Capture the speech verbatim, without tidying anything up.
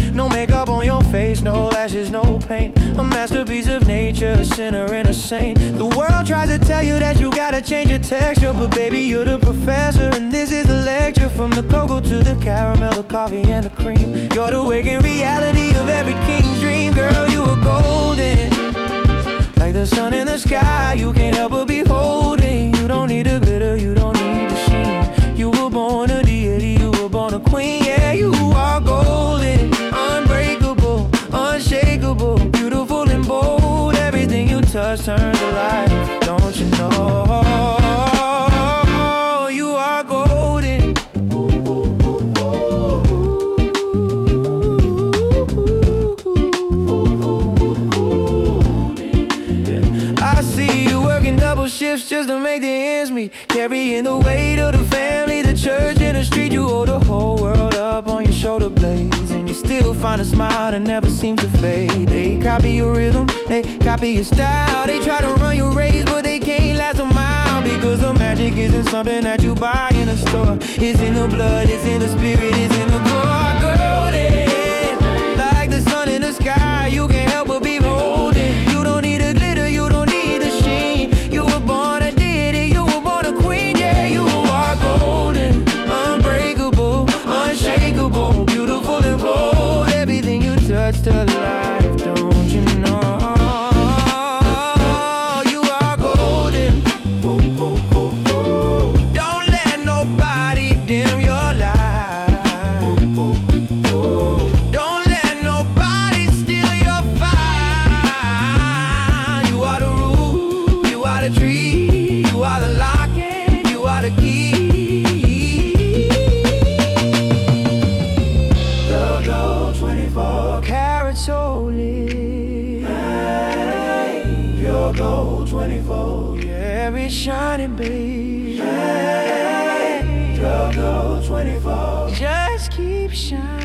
No makeup on your face, no lashes, no paint. A masterpiece of nature, a sinner and a saint. The world tries to tell you that you gotta change your texture, but baby, you're the professor, and this is the lecture. From the cocoa to the caramel, the coffee and the cream. You're the waking reality of every king's dream. Girl, you are golden, like the sun in the sky. You can't help but be holding. You don't need the glitter, you don't need the sheen. You were born a deity, you were born a queen. Yeah, you are golden, unbreakable, unshakable, beautiful and bold. Everything you touch turns to life, don't you know? You are golden. I see you working double shifts just to make the ends meet, carrying the weight of the family, the church, and the street. You hold the whole world up on your shoulder blades, and you still find a smile that never seems to fade. They copy your rhythm, they copy your style. They try to run your race, but they can't last a mile, because the magic isn't something that you buy in a store. It's in the blood, it's in the spirit, it's in the core. Golden, like the sun in the sky. You can't help but be holding. You don't need a glitter, you don't need a sheen. You were born a deity, you were born a queen. Yeah, you are golden, unbreakable, unshakable, beautiful and bold. Everything you touch to life, don't you know? You are golden. Don't let nobody dim your light. Don't let nobody steal your fire. You are the root, you are the tree, you are the lock, and you are the key. Pure gold, twenty-four carats holy. Hey, pure gold, twenty-four. Yeah, it's shining, babe. Hey, pure gold, twenty-four. Just keep shining.